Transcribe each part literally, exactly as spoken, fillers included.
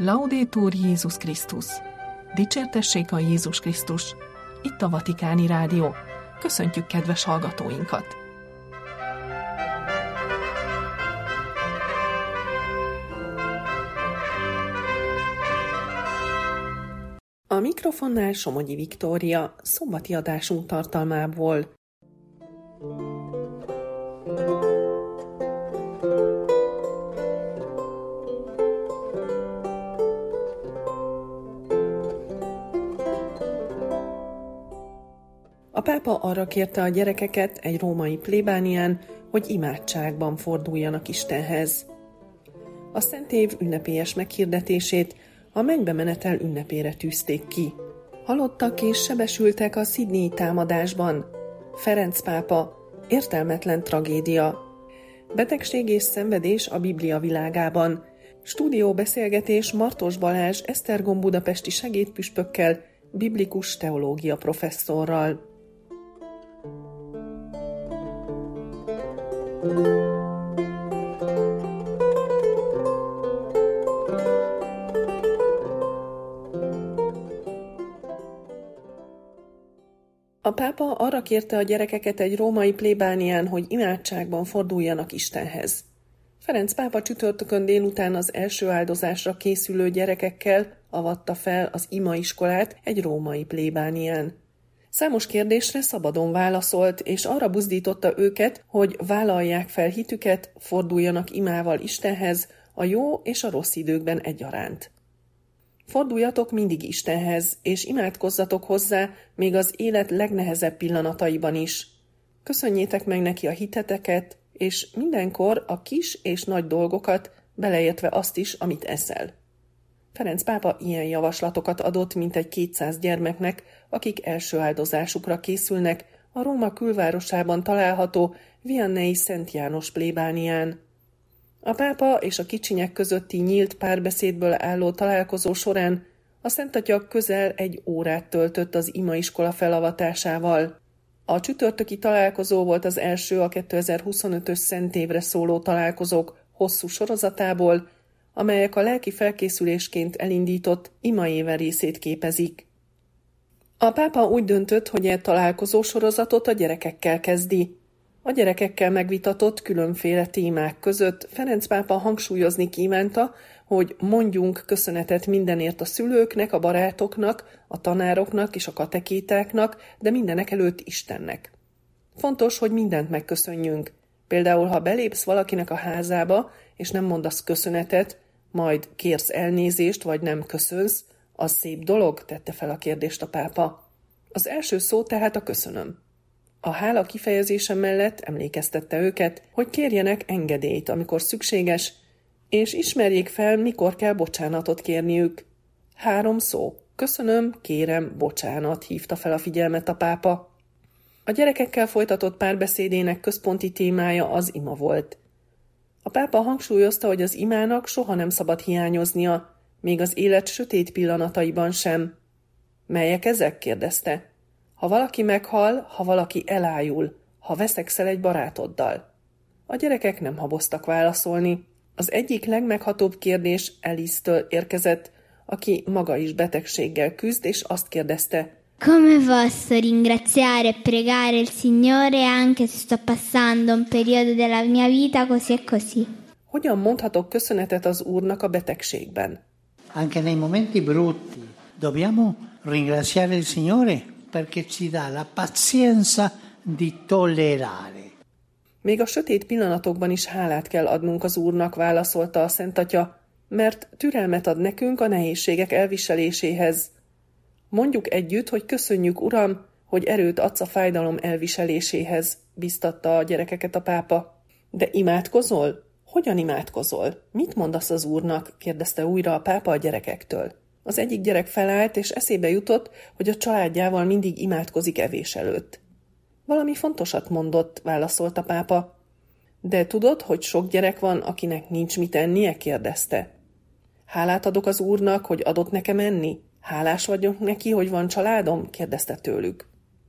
Laudetur Jézus Krisztus! Dicsértessék a Jézus Krisztus! Itt a Vatikáni Rádió. Köszöntjük kedves hallgatóinkat! A mikrofonnál Somogyi Viktória, szombati adásunk tartalmából. A pápa arra kérte a gyerekeket egy római plébánián, hogy imádságban forduljanak Istenhez. A Szentév ünnepélyes meghirdetését a mennybe menetel ünnepére tűzték ki. Halottak és sebesültek a Sydneyi támadásban. Ferenc pápa, értelmetlen tragédia. Betegség és szenvedés a Biblia világában. Stúdióbeszélgetés Martos Balázs Esztergom budapesti segédpüspökkel, biblikus teológia professzorral. A pápa arra kérte a gyerekeket egy római plébánián, hogy imádságban forduljanak Istenhez. Ferenc pápa csütörtökön délután az első áldozásra készülő gyerekekkel avatta fel az imaiskolát egy római plébánián. Számos kérdésre szabadon válaszolt, és arra buzdította őket, hogy vállalják fel hitüket, forduljanak imával Istenhez a jó és a rossz időkben egyaránt. Forduljatok mindig Istenhez, és imádkozzatok hozzá még az élet legnehezebb pillanataiban is. Köszönjétek meg neki a hiteteket, és mindenkor a kis és nagy dolgokat, beleértve azt is, amit eszel. Ferenc pápa ilyen javaslatokat adott mintegy kétszáz gyermeknek, akik első áldozásukra készülnek a Róma külvárosában található Viannei Szent János plébánián. A pápa és a kicsinyek közötti nyílt párbeszédből álló találkozó során a Szentatya közel egy órát töltött az imaiskola felavatásával. A csütörtöki találkozó volt az első a kétezer-huszonötös szentévre szóló találkozók hosszú sorozatából, amelyek a lelki felkészülésként elindított imaéve részét képezik. A pápa úgy döntött, hogy e találkozó sorozatot a gyerekekkel kezdi. A gyerekekkel megvitatott különféle témák között Ferenc pápa hangsúlyozni kívánta, hogy mondjunk köszönetet mindenért a szülőknek, a barátoknak, a tanároknak és a katekétáknak, de mindenek előtt Istennek. Fontos, hogy mindent megköszönjünk. Például, ha belépsz valakinek a házába, és nem mondasz köszönetet, majd kérsz elnézést, vagy nem köszönsz, az szép dolog, tette fel a kérdést a pápa. Az első szó tehát a köszönöm. A hála kifejezése mellett emlékeztette őket, hogy kérjenek engedélyt, amikor szükséges, és ismerjék fel, mikor kell bocsánatot kérniük. Három szó. Köszönöm, kérem, bocsánat, hívta fel a figyelmet a pápa. A gyerekekkel folytatott párbeszédének központi témája az ima volt. A pápa hangsúlyozta, hogy az imának soha nem szabad hiányoznia, még az élet sötét pillanataiban sem. Melyek ezek? kérdezte. Ha valaki meghal, ha valaki elájul, ha veszekszel egy barátoddal. A gyerekek nem haboztak válaszolni. Az egyik legmeghatóbb kérdés Alice-től érkezett, aki maga is betegséggel küzd, és azt kérdezte: Come posso ringraziare e pregare il Signore anche se sto passando un periodo della mia vita così e così? Hogyan mondhatok köszönetet az Úrnak a betegségben? Anche nei momenti brutti dobbiamo ringraziare il Signore perché ci dà la pazienza di tollerare. Még a sötét pillanatokban is hálát kell adnunk az Úrnak, válaszolta a Szentatya, mert türelmet ad nekünk a nehézségek elviseléséhez. Mondjuk együtt, hogy köszönjük, Uram, hogy erőt adsz a fájdalom elviseléséhez, biztatta a gyerekeket a pápa. De imádkozol? Hogyan imádkozol? Mit mondasz az Úrnak? kérdezte újra a pápa a gyerekektől. Az egyik gyerek felállt, és eszébe jutott, hogy a családjával mindig imádkozik evés előtt. Valami fontosat mondott, válaszolt a pápa. De tudod, hogy sok gyerek van, akinek nincs mit ennie? kérdezte. Hálát adok az Úrnak, hogy adott nekem enni? Hálás vagyok neki, hogy van családom? kérdezte tőlük.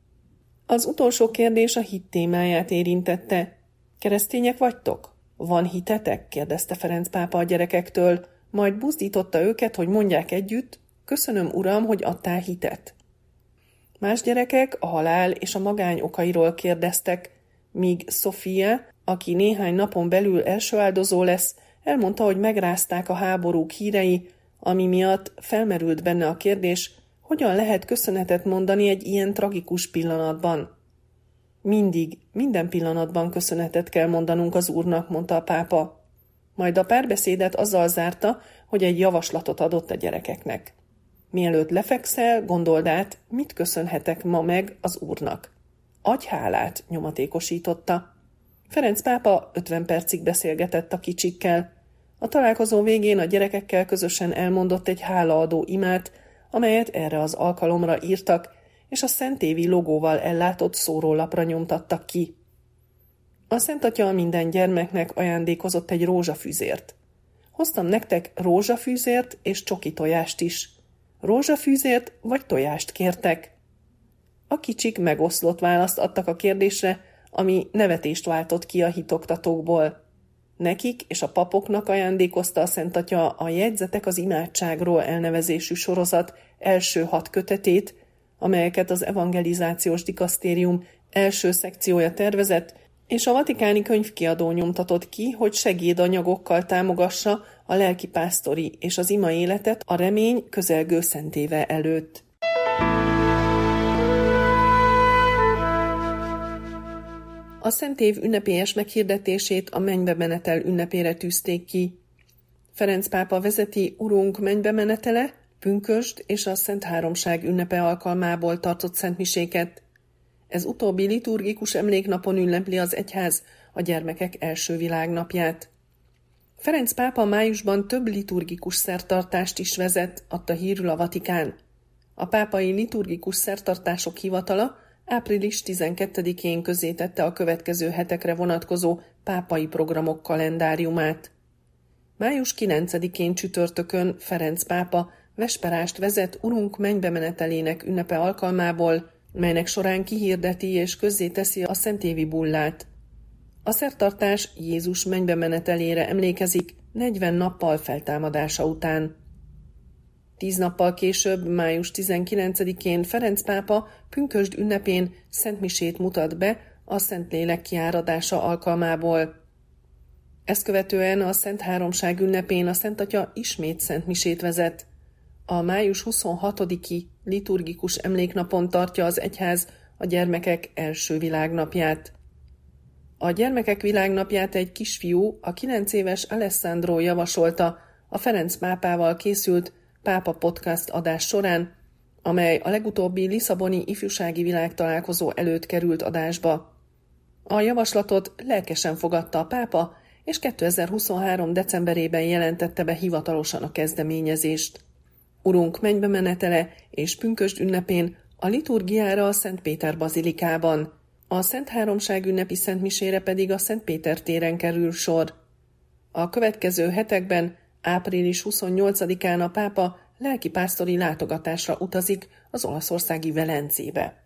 Az utolsó kérdés a hit témáját érintette. Keresztények vagytok? Van hitetek? kérdezte Ferenc pápa a gyerekektől. majd buzdította őket, hogy mondják együtt: köszönöm, Uram, hogy adtál hitet. Más gyerekek a halál és a magány okairól kérdeztek, míg Sofia, aki néhány napon belül első áldozó lesz, elmondta, hogy megrázták a háborúk hírei, ami miatt felmerült benne a kérdés, hogyan lehet köszönetet mondani egy ilyen tragikus pillanatban. Mindig, minden pillanatban köszönetet kell mondanunk az Úrnak, mondta a pápa. Majd a párbeszédet azzal zárta, hogy egy javaslatot adott a gyerekeknek. Mielőtt lefekszel, gondold át, mit köszönhetek ma meg az Úrnak. Adj hálát, nyomatékosította. Ferenc pápa ötven percig beszélgetett a kicsikkel. A találkozó végén a gyerekekkel közösen elmondott egy hálaadó imát, amelyet erre az alkalomra írtak, és a Szentévi logóval ellátott szórólapra nyomtattak ki. A Szent Atya minden gyermeknek ajándékozott egy rózsafűzért. Hoztam nektek rózsafűzért és csoki tojást is. Rózsafűzért vagy tojást kértek? A kicsik megoszlott választ adtak a kérdésre, ami nevetést váltott ki a hitoktatókból. Nekik és a papoknak ajándékozta a Szent Atya a Jegyzetek az imádságról elnevezésű sorozat első hat kötetét, amelyeket az evangelizációs dikasztérium első szekciója tervezett, és a vatikáni könyvkiadó nyomtatott ki, hogy segédanyagokkal támogassa a lelkipásztori és az ima életet a remény közelgő szentéve előtt. A szentév ünnepélyes meghirdetését a mennybemenetel ünnepére tűzték ki. Ferenc pápa vezeti Urunk mennybemenetele, pünkösd és a Szent Háromság ünnepe alkalmából tartott szentmiséket. Ez utóbbi liturgikus emléknapon ünnepli az egyház a gyermekek első világnapját. Ferenc pápa májusban több liturgikus szertartást is vezet, adta hírül a Vatikán. A pápai liturgikus szertartások hivatala április tizenkettedikén közzétette a következő hetekre vonatkozó pápai programok kalendáriumát. május kilencedikén csütörtökön Ferenc pápa vesperást vezet Urunk mennybemenetelének ünnepe alkalmából, melynek során kihirdeti és közzéteszi a szentévi bullát. A szertartás Jézus mennybemenetelére emlékezik negyven nappal feltámadása után. Tíz nappal később, május tizenkilencedikén Ferenc pápa pünkösd ünnepén szentmisét mutat be a Szentlélek kiáradása alkalmából. Ezt követően a Szent Háromság ünnepén a Szent Atya ismét szentmisét vezet. A május huszonhatodiki liturgikus emléknapon tartja az egyház a gyermekek első világnapját. A gyermekek világnapját egy kisfiú, a kilenc éves Alessandro javasolta a Ferenc pápával készült Pápa Podcast adás során, amely a legutóbbi lisszaboni ifjúsági világtalálkozó előtt került adásba. A javaslatot lelkesen fogadta a pápa, és kétezer-huszonhárom decemberében jelentette be hivatalosan a kezdeményezést. Urunk mennybemenetele és pünkösd ünnepén a liturgiára a Szent Péter bazilikában, a Szent Háromság ünnepi szentmisére pedig a Szent Péter téren kerül sor. A következő hetekben, április huszonnyolcadikán a pápa lelkipásztori látogatásra utazik az olaszországi Velencébe.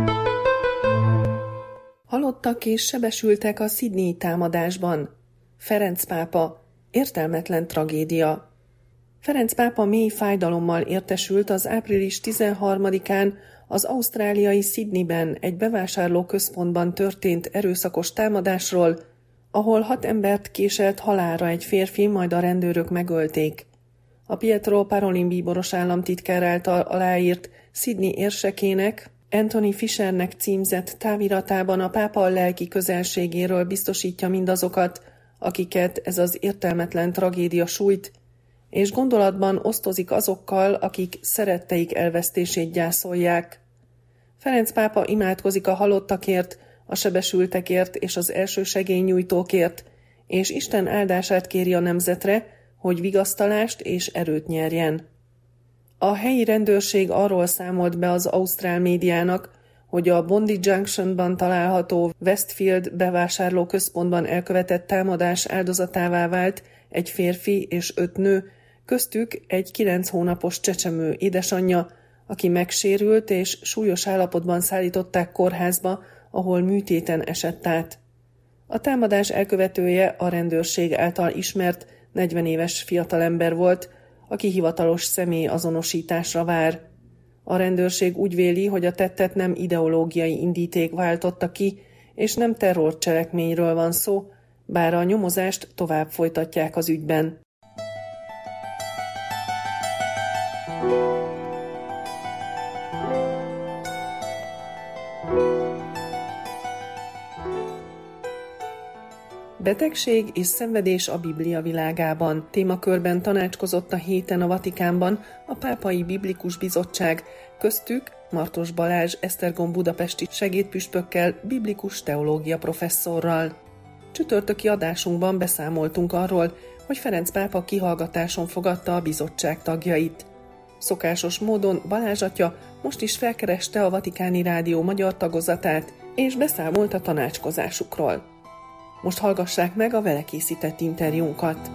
Halottak és sebesültek a Sydney támadásban. Ferenc pápa, értelmetlen tragédia. Ferenc pápa mély fájdalommal értesült az április tizenharmadikán az ausztráliai Sydneyben egy bevásárlóközpontban történt erőszakos támadásról, ahol hat embert késelt halálra egy férfi, majd a rendőrök megölték. A Pietro Parolin bíboros államtitkár által aláírt Sydney érsekének, Anthony Fishernek címzett táviratában a pápa a lelki közelségéről biztosítja mindazokat, akiket ez az értelmetlen tragédia sújt, és gondolatban osztozik azokkal, akik szeretteik elvesztését gyászolják. Ferenc pápa imádkozik a halottakért, a sebesültekért és az első segélynyújtókért, és Isten áldását kéri a nemzetre, hogy vigasztalást és erőt nyerjen. A helyi rendőrség arról számolt be az ausztrál médiának, hogy a Bondi Junctionban található Westfield bevásárlóközpontban elkövetett támadás áldozatává vált egy férfi és öt nő, köztük egy kilenc hónapos csecsemő édesanyja, aki megsérült és súlyos állapotban szállították kórházba, ahol műtéten esett át. A támadás elkövetője a rendőrség által ismert negyven éves fiatalember volt, aki hivatalos személyazonosításra vár. A rendőrség úgy véli, hogy a tettet nem ideológiai indíték váltotta ki, és nem terrorcselekményről van szó, bár a nyomozást tovább folytatják az ügyben. Betegség és szenvedés a Biblia világában témakörben tanácskozott a héten a Vatikánban a Pápai Biblikus Bizottság, köztük Martos Balázs Esztergom budapesti segédpüspökkel, biblikus teológia professzorral. Csütörtöki adásunkban beszámoltunk arról, hogy Ferenc pápa kihallgatáson fogadta a bizottság tagjait. Szokásos módon Balázs atya most is felkereste a Vatikáni Rádió magyar tagozatát, és beszámolt a tanácskozásukról. Most hallgassák meg a vele készített interjúnkat.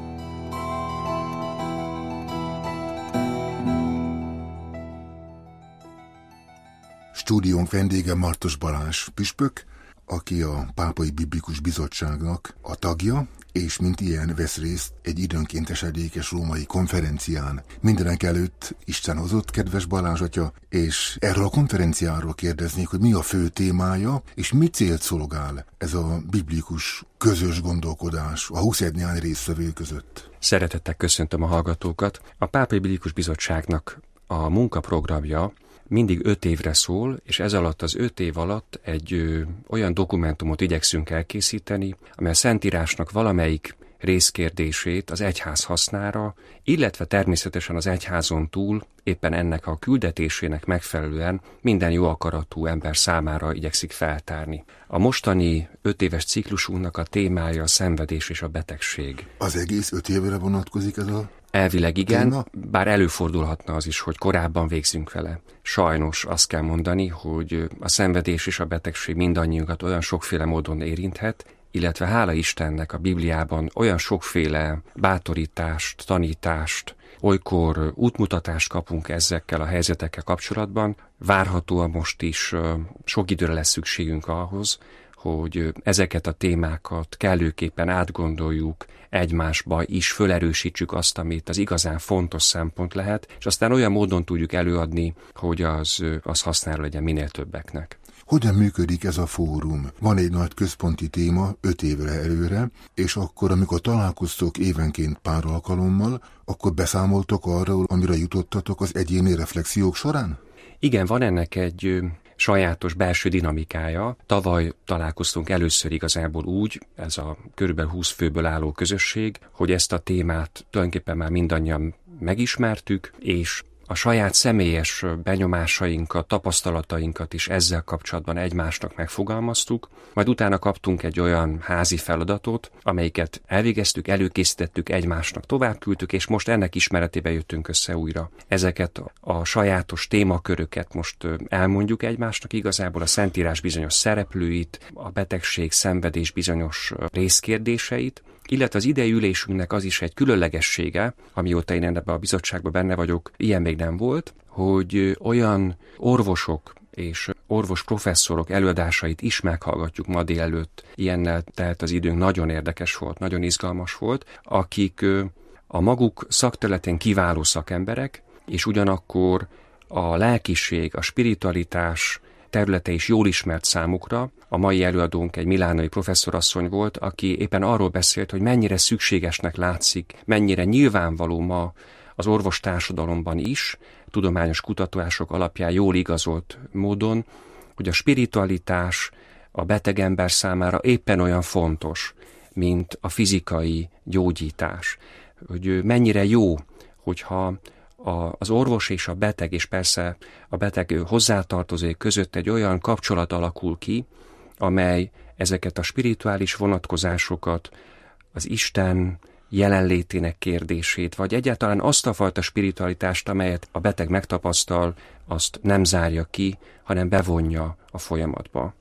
Stúdiónk vendége Martos Balázs püspök, aki a Pápai Biblikus Bizottságnak a tagja, és mint ilyen vesz részt egy időnként esedékes római konferencián. Mindenek előtt Isten hozott, kedves Balázs atya, és erről a konferenciáról kérdeznék, hogy mi a fő témája, és mi célt szolgál ez a biblikus közös gondolkodás a huszadik néhány résztvevő között. Szeretettel köszöntöm a hallgatókat. A Pápai Biblikus Bizottságnak a munkaprogramja mindig öt évre szól, és ez alatt az öt év alatt egy ö, olyan dokumentumot igyekszünk elkészíteni, amely a Szentírásnak valamelyik részkérdését az egyház hasznára, illetve természetesen az egyházon túl éppen ennek a küldetésének megfelelően minden jó akaratú ember számára igyekszik feltárni. A mostani öt éves ciklusunknak a témája a szenvedés és a betegség. Az egész öt évre vonatkozik ez a Elvileg igen, téma? Bár előfordulhatna az is, hogy korábban végzünk vele. Sajnos azt kell mondani, hogy a szenvedés és a betegség mindannyiunkat olyan sokféle módon érinthet, illetve hála Istennek a Bibliában olyan sokféle bátorítást, tanítást, olykor útmutatást kapunk ezekkel a helyzetekkel kapcsolatban. Várhatóan most is sok időre lesz szükségünk ahhoz, hogy ezeket a témákat kellőképpen átgondoljuk, egymásba is fölerősítsük azt, amit az igazán fontos szempont lehet, és aztán olyan módon tudjuk előadni, hogy az, az hasznára legyen minél többeknek. Hogyan működik ez a fórum? Van egy nagy központi téma öt évre előre, és akkor, amikor találkoztok évenként pár alkalommal, akkor beszámoltok arról, amire jutottatok az egyéni reflexiók során? Igen, van ennek egy sajátos belső dinamikája. Tavaly találkoztunk először igazából úgy, ez a körülbelül húsz főből álló közösség, hogy ezt a témát tulajdonképpen már mindannyian megismertük, és a saját személyes benyomásainkat, tapasztalatainkat is ezzel kapcsolatban egymásnak megfogalmaztuk, majd utána kaptunk egy olyan házi feladatot, amelyiket elvégeztük, előkészítettük, egymásnak továbbküldtük, és most ennek ismeretében jöttünk össze újra. Ezeket a sajátos témaköröket most elmondjuk egymásnak, igazából a Szentírás bizonyos szereplőit, a betegség, szenvedés bizonyos részkérdéseit, illetve az idei ülésünknek az is egy különlegessége, amióta én ebben a bizottságban benne vagyok, ilyen még nem volt, hogy olyan orvosok és orvos professzorok előadásait is meghallgatjuk ma délelőtt. Ilyennel telt az időnk, nagyon érdekes volt, nagyon izgalmas volt, akik a maguk szakterületén kiváló szakemberek, és ugyanakkor a lelkiség, a spiritualitás területe is jól ismert számukra. A mai előadónk egy milánói professzorasszony volt, aki éppen arról beszélt, hogy mennyire szükségesnek látszik, mennyire nyilvánvaló ma az orvostársadalomban is, tudományos kutatások alapján jól igazolt módon, hogy a spiritualitás a beteg ember számára éppen olyan fontos, mint a fizikai gyógyítás. Hogy mennyire jó, hogyha az orvos és a beteg, és persze a beteg hozzátartozói között egy olyan kapcsolat alakul ki, amely ezeket a spirituális vonatkozásokat, az Isten jelenlétének kérdését, vagy egyáltalán azt a fajta spiritualitást, amelyet a beteg megtapasztal, azt nem zárja ki, hanem bevonja a folyamatba.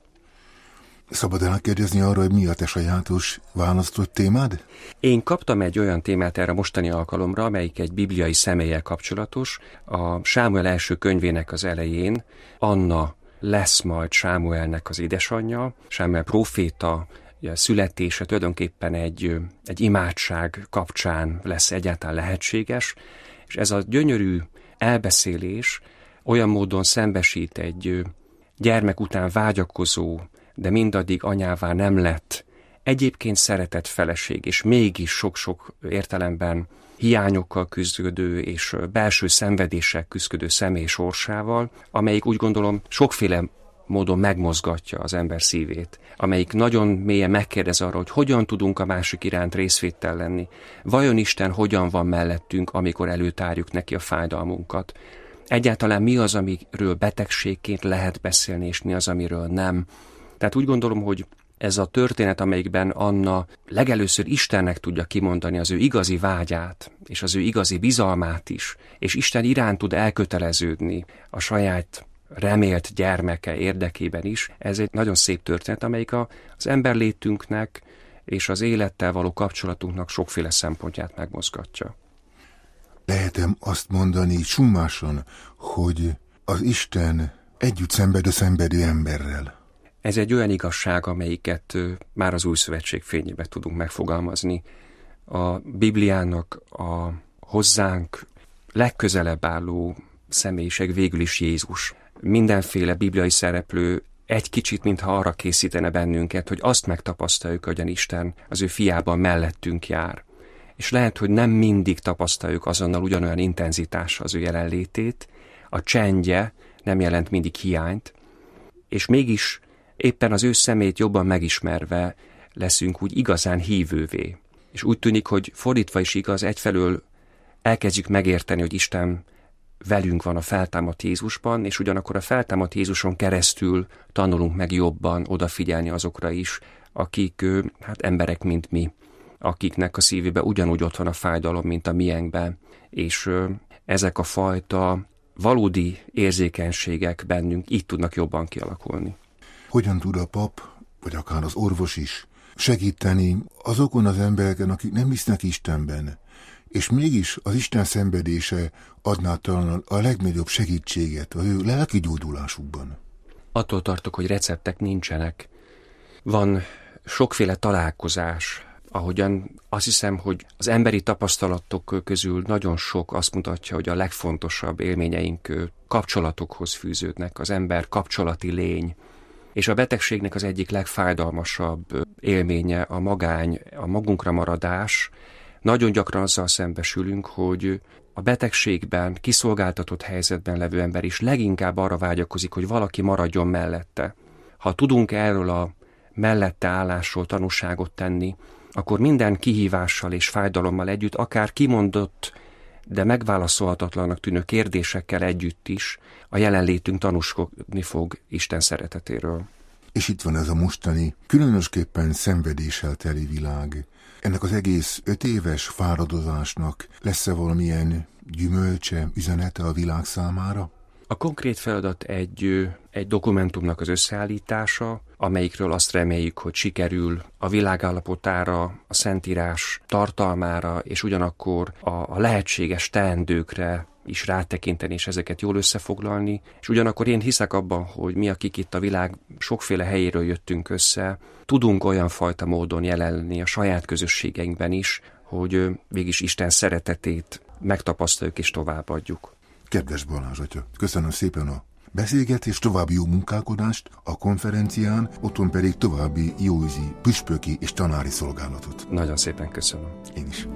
Szabad elkérdezni arra, hogy mi a te sajátos választott témád? Én kaptam egy olyan témát erre a mostani alkalomra, amelyik egy bibliai személlyel kapcsolatos. A Sámuel első könyvének az elején Anna lesz majd Sámuelnek az édesanyja. Sámuel próféta a születése tulajdonképpen egy, egy imádság kapcsán lesz egyáltalán lehetséges, és ez a gyönyörű elbeszélés olyan módon szembesít egy gyermek után vágyakozó, de mindaddig anyává nem lett, egyébként szeretett feleség, és mégis sok-sok értelemben hiányokkal küzdő és belső szenvedéssel küzdő személy sorsával, amelyik úgy gondolom sokféle módon megmozgatja az ember szívét, amelyik nagyon mélyen megkérdez arra, hogy hogyan tudunk a másik iránt részvéttel lenni. Vajon Isten hogyan van mellettünk, amikor előtárjuk neki a fájdalmunkat? Egyáltalán mi az, amiről betegségként lehet beszélni, és mi az, amiről nem? Tehát úgy gondolom, hogy ez a történet, amelyikben Anna legelőször Istennek tudja kimondani az ő igazi vágyát, és az ő igazi bizalmát is, és Isten iránt tud elköteleződni a saját remélt gyermeke érdekében is. Ez egy nagyon szép történet, amelyik az emberlétünknek és az élettel való kapcsolatunknak sokféle szempontját megmozgatja. Lehetem azt mondani summásan, hogy az Isten együtt szenved a szenvedő emberrel. Ez egy olyan igazság, amelyiket már az Új Szövetség fényében tudunk megfogalmazni. A Bibliának a hozzánk legközelebb álló személyiség végül is Jézus. Mindenféle bibliai szereplő egy kicsit, mintha arra készítene bennünket, hogy azt megtapasztaljuk, hogyan Isten az ő fiában mellettünk jár. És lehet, hogy nem mindig tapasztaljuk azonnal ugyanolyan intenzitással az ő jelenlétét, a csendje nem jelent mindig hiányt, és mégis éppen az ő szemét jobban megismerve leszünk úgy igazán hívővé. És úgy tűnik, hogy fordítva is igaz, egyfelől elkezdjük megérteni, hogy Isten velünk van a feltámadt Jézusban, és ugyanakkor a feltámadt Jézuson keresztül tanulunk meg jobban odafigyelni azokra is, akik hát emberek, mint mi, akiknek a szívébe ugyanúgy ott van a fájdalom, mint a miénkben, és ezek a fajta valódi érzékenységek bennünk így tudnak jobban kialakulni. Hogyan tud a pap, vagy akár az orvos is segíteni azokon az embereken, akik nem hisznek Istenben, és mégis az Isten szenvedése adná talán a legnagyobb segítséget az ő lelki gyógyulásukban? Attól tartok, hogy receptek nincsenek. Van sokféle találkozás, ahogyan azt hiszem, hogy az emberi tapasztalatok közül nagyon sok azt mutatja, hogy a legfontosabb élményeink kapcsolatokhoz fűződnek, az ember kapcsolati lény. És a betegségnek az egyik legfájdalmasabb élménye a magány, a magunkra maradás. Nagyon gyakran azzal szembesülünk, hogy a betegségben, kiszolgáltatott helyzetben levő ember is leginkább arra vágyakozik, hogy valaki maradjon mellette. Ha tudunk erről a mellette állásról tanúságot tenni, akkor minden kihívással és fájdalommal együtt, akár kimondott, de megválaszolhatatlanak tűnő kérdésekkel együtt is a jelenlétünk tanúskodni fog Isten szeretetéről. És itt van ez a mostani, különösképpen szenvedéssel teli világ. Ennek az egész öt éves fáradozásnak lesz-e valamilyen gyümölcse, üzenete a világ számára? A konkrét feladat egy, egy dokumentumnak az összeállítása, amelyikről azt reméljük, hogy sikerül a világállapotára, a Szentírás tartalmára, és ugyanakkor a, a lehetséges teendőkre is rátekinteni, és ezeket jól összefoglalni. És ugyanakkor én hiszek abban, hogy mi, akik itt a világ sokféle helyéről jöttünk össze, tudunk olyan fajta módon jelenni a saját közösségeinkben is, hogy mégis Isten szeretetét megtapasztaljuk és továbbadjuk. Kedves Balázs atya, köszönöm szépen a beszélgetés, további jó munkálkodást a konferencián, otthon pedig további jóüzi, püspöki és tanári szolgálatot. Nagyon szépen köszönöm. Én is.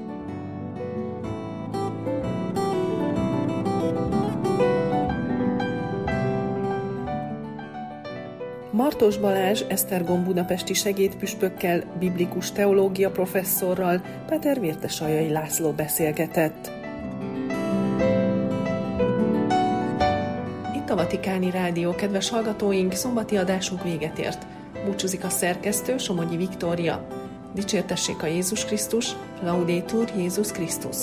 Martos Balázs Esztergom budapesti segédpüspökkel, biblikus teológia professzorral, Péter Vértesajai László beszélgetett. Itt a Vatikáni Rádió, kedves hallgatóink, szombati adásunk véget ért. Búcsúzik a szerkesztő, Somogyi Viktória. Dicsértessék a Jézus Krisztus, Laudetur Jézus Krisztus.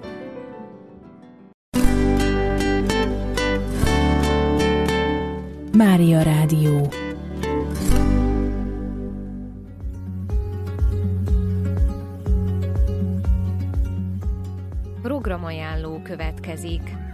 Mária Rádió. Programajánló következik.